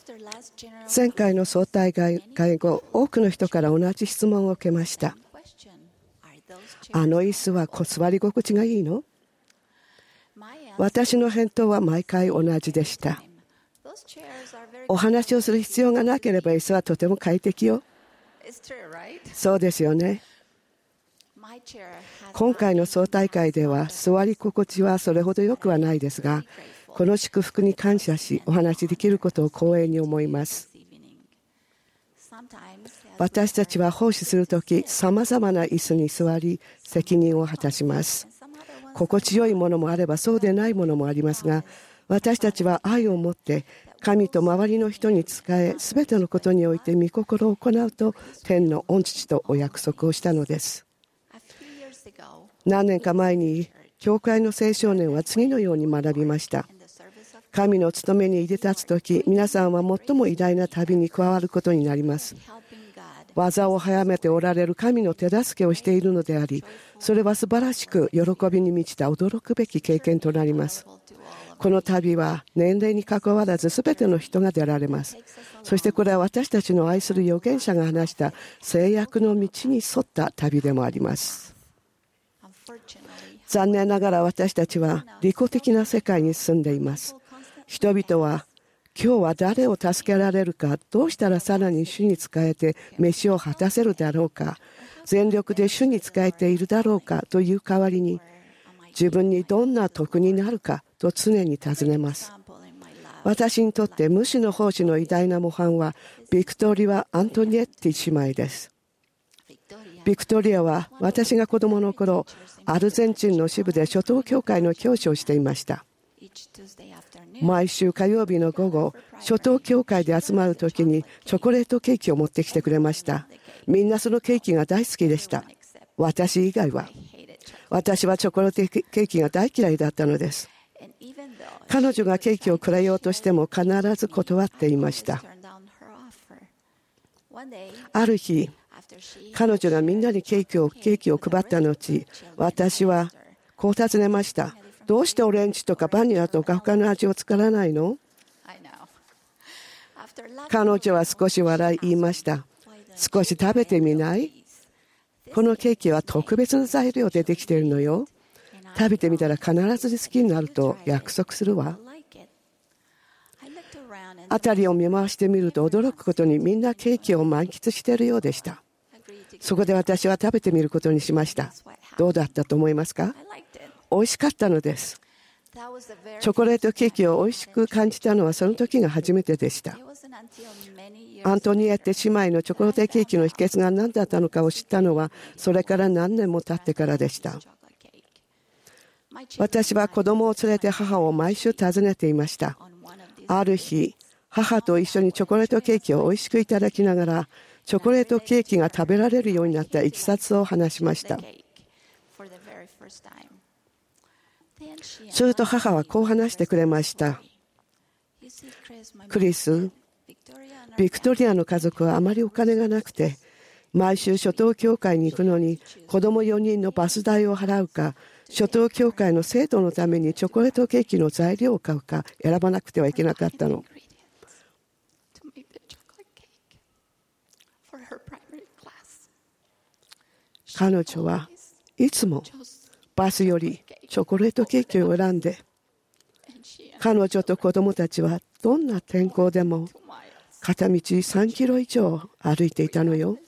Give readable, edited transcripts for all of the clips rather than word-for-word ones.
前回の総体会後、多くの人から同じ質問を受けました。あの椅子は座り心地がいいの？私の返答は毎回同じでした。お話をする必要がなければ椅子はとても快適よ。そうですよね。今回の総大会では座り心地はそれほど良くはないですが、この祝福に感謝しお話しできることを光栄に思います。私たちは奉仕するとき、さまざまな椅子に座り責任を果たします。心地よいものもあればそうでないものもありますが、私たちは愛を持って神と周りの人に仕え、すべてのことにおいて御心を行うと天の御父とお約束をしたのです。何年か前に教会の青少年は次のように学びました。神の務めに入れ立つとき、皆さんは最も偉大な旅に加わることになります。技を早めておられる神の手助けをしているのであり、それは素晴らしく喜びに満ちた驚くべき経験となります。この旅は年齢にかかわらず全ての人が出られます。そしてこれは私たちの愛する預言者が話した制約の道に沿った旅でもあります。残念ながら私たちは利己的な世界に住んでいます。人々は今日は誰を助けられるか、どうしたらさらに主に仕えて飯を果たせるだろうか、全力で主に仕えているだろうかという代わりに、自分にどんな得になるかと常に尋ねます。私にとって無私の奉仕の偉大な模範はビクトリア・アントニエッティ姉妹です。ビクトリアは私が子供の頃、アルゼンチンの支部で初等教会の教師をしていました。毎週火曜日の午後、初等教会で集まるときにチョコレートケーキを持ってきてくれました。みんなそのケーキが大好きでした。私以外は。私はチョコレートケーキが大嫌いだったのです。彼女がケーキをくれようとしても必ず断っていました。ある日、彼女がみんなにケーキを配った後、私はこう尋ねました。どうしてオレンジとかバニラとか他の味を作らないの？彼女は少し笑い言いました。少し食べてみない？このケーキは特別な材料でできているのよ。食べてみたら必ず好きになると約束するわ。辺りを見回してみると驚くことにみんなケーキを満喫しているようでした。そこで私は食べてみることにしました。どうだったと思いますか？美味しかったのです。チョコレートケーキを美味しく感じたのはその時が初めてでした。アントニエッテ姉妹のチョコレートケーキの秘訣が何だったのかを知ったのはそれから何年も経ってからでした。私は子供を連れて母を毎週訪ねていました。ある日、母と一緒にチョコレートケーキを美味しくいただきながらチョコレートケーキが食べられるようになったいきさつを話しました。すると母はこう話してくれました。クリス、ビクトリアの家族はあまりお金がなくて、毎週初等教会に行くのに子供4人のバス代を払うか、初等教会の生徒のためにチョコレートケーキの材料を買うか選ばなくてはいけなかったの。彼女はいつもバスよりチョコレートケーキを選んで、彼女と子供たちはどんな天候でも片道3キロ以上歩いていたのよ。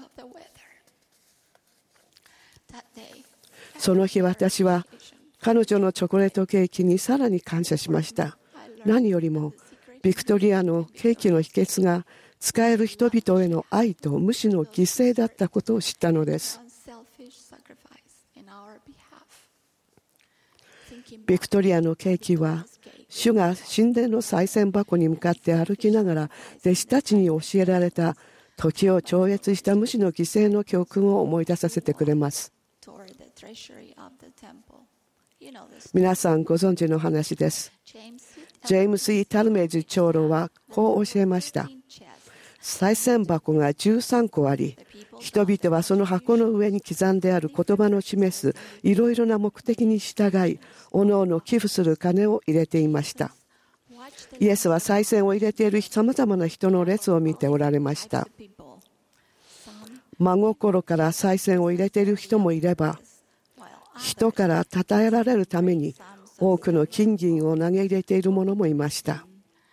その日私は彼女のチョコレートケーキにさらに感謝しました。何よりもビクトリアのケーキの秘訣が使える人々への愛と無私の犠牲だったことを知ったのです。ビクトリアのケーキは主が神殿の賽銭箱に向かって歩きながら弟子たちに教えられた時を超越した無私の犠牲の教訓を思い出させてくれます。皆さんご存知の話です。ジェームス・イ・タルメージ長老はこう教えました。賽銭箱が13個あり、人々はその箱の上に刻んである言葉の示すいろいろな目的に従い、おのおの寄付する金を入れていました。 イエスは賽銭を入れているさまざまな人の列を見ておられました。真心から賽銭を入れている人もいれば、人から称えられるために多くの金銀を投げ入れている者もいました。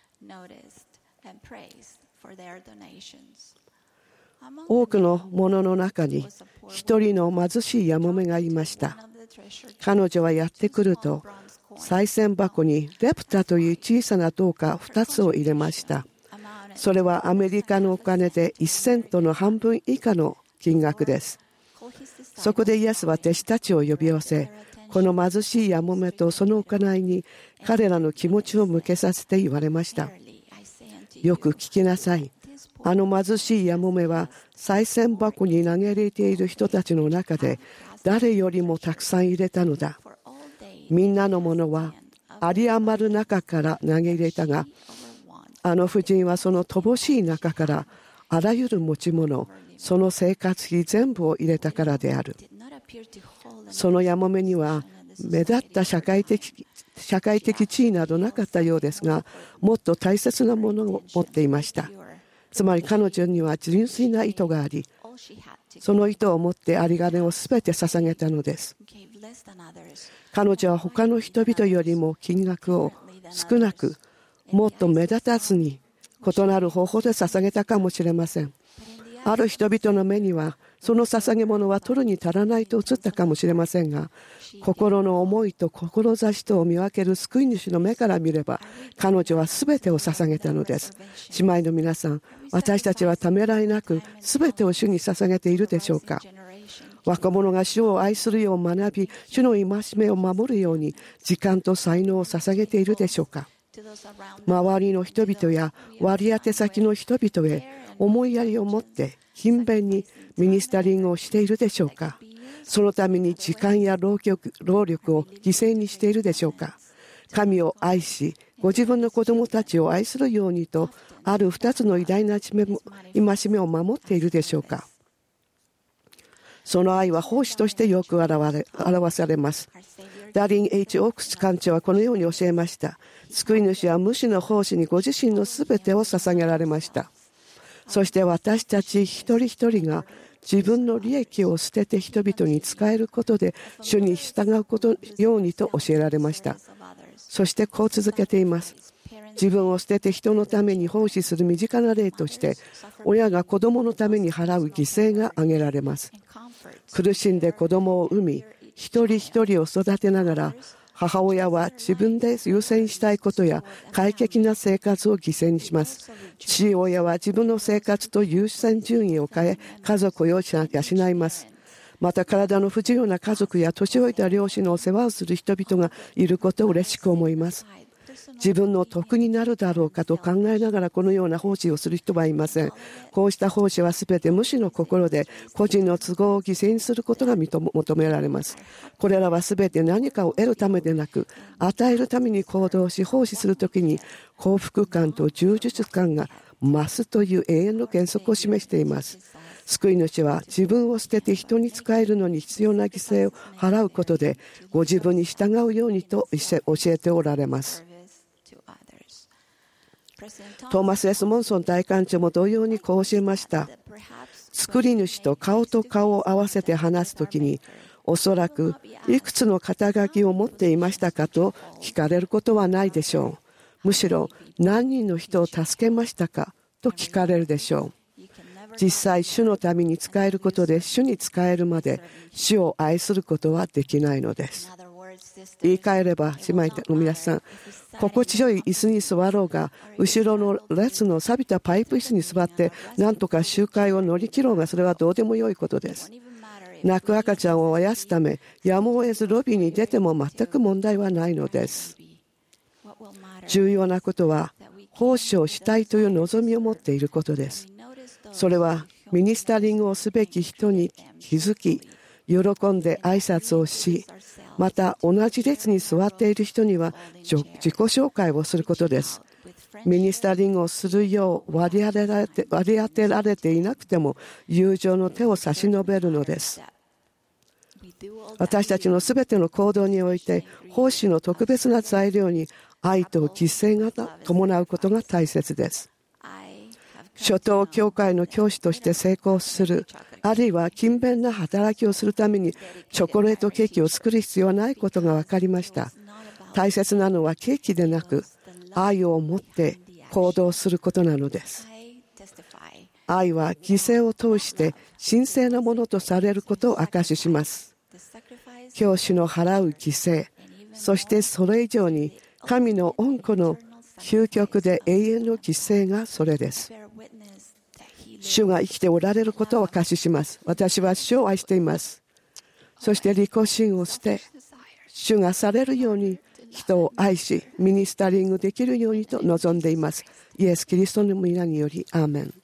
多くの者の中に一人の貧しいやもめがいました。彼女はやってくると、賽銭箱にレプタという小さな銅貨2つを入れました。それはアメリカのお金で1セントの半分以下の金額です。そこでイエスは弟子たちを呼び寄せ、この貧しいやもめとその行いに彼らの気持ちを向けさせて言われました。よく聞きなさい。あの貧しいやもめは賽銭箱に投げ入れている人たちの中で誰よりもたくさん入れたのだ。みんなのものは有り余る中から投げ入れたが、あの婦人はその乏しい中からあらゆる持ち物、その生活費全部を入れたからである。そのやもめには目立った社会的地位などなかったようですが、もっと大切なものを持っていました。つまり彼女には純粋な意図があり、その意図を持って有り金をすべて捧げたのです。彼女は他の人々よりも金額を少なく、もっと目立たずに異なる方法で捧げたかもしれません。ある人々の目にはその捧げ物は取るに足らないと映ったかもしれませんが、心の思いと志とを見分ける救い主の目から見れば、彼女は全てを捧げたのです。姉妹の皆さん、私たちはためらいなく全てを主に捧げているでしょうか。若者が主を愛するよう学び、主の戒めを守るように時間と才能を捧げているでしょうか。周りの人々や割り当て先の人々へ思いやりを持って勤勉にミニスタリングをしているでしょうか。そのために時間や労力を犠牲にしているでしょうか。神を愛し、ご自分の子供たちを愛するようにと、ある2つの偉大な戒めを守っているでしょうか。その愛は奉仕としてよく表されます。ダーリン・ H. オークス館長はこのように教えました。救い主は無私の奉仕にご自身のすべてを捧げられました。そして私たち一人一人が自分の利益を捨てて人々に仕えることで主に従うことようにと教えられました。そしてこう続けています。自分を捨てて人のために奉仕する身近な例として、親が子供のために払う犠牲が挙げられます。苦しんで子供を産み、一人一人を育てながら、母親は自分で優先したいことや快適な生活を犠牲にします。父親は自分の生活と優先順位を変え、家族を養います。また体の不自由な家族や年老いた両親のお世話をする人々がいることを嬉しく思います。自分の得になるだろうかと考えながらこのような奉仕をする人はいません。こうした奉仕はすべて無私の心で個人の都合を犠牲にすることが求められます。これらはすべて何かを得るためでなく、与えるために行動し奉仕するときに幸福感と充実感が増すという永遠の原則を示しています。救い主は自分を捨てて人に仕えるのに必要な犠牲を払うことでご自分に従うようにと教えておられます。トーマス・S・モンソン大館長も同様にこう教えました。作り主と顔と顔を合わせて話すときに、おそらくいくつの肩書きを持っていましたかと聞かれることはないでしょう。むしろ何人の人を助けましたかと聞かれるでしょう。実際、主のために仕えることで主に仕えるまで主を愛することはできないのです。言い換えれば、姉妹の皆さん、心地よい椅子に座ろうが、後ろの列の錆びたパイプ椅子に座って何とか集会を乗り切ろうが、それはどうでもよいことです。泣く赤ちゃんをあやすため、やむを得ずロビーに出ても全く問題はないのです。重要なことは、奉仕をしたいという望みを持っていることです。それはミニスタリングをすべき人に気づき、喜んで挨拶をし、また同じ列に座っている人には自己紹介をすることです。ミニスタリングをするよう割り当てられていなくても友情の手を差し伸べるのです。私たちのすべての行動において奉仕の特別な材料に愛と犠牲が伴うことが大切です。初等教会の教師として成功する、あるいは勤勉な働きをするためにチョコレートケーキを作る必要はないことが分かりました。大切なのはケーキでなく、愛を持って行動することなのです。愛は犠牲を通して神聖なものとされることを証しします。教師の払う犠牲、そしてそれ以上に神の御子の究極で永遠の犠牲がそれです。主が生きておられることを証しします。私は主を愛しています。そして利己心を捨て、主がされるように人を愛し、ミニスタリングできるようにと望んでいます。イエス・キリストの皆により、アーメン。